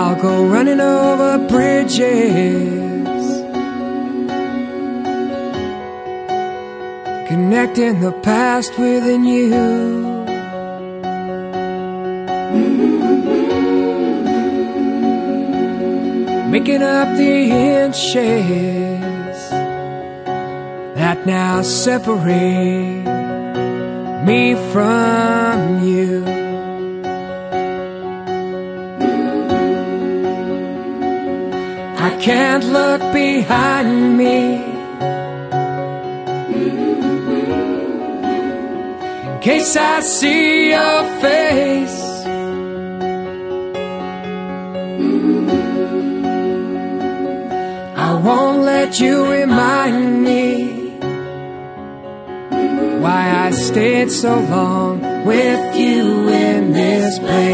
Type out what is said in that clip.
I'll go running over bridges, connecting the past within you. Making up the inches that now separate me from you. I can't look behind me in case I see your face. I won't let you remind me why I stayed so long with you in this place.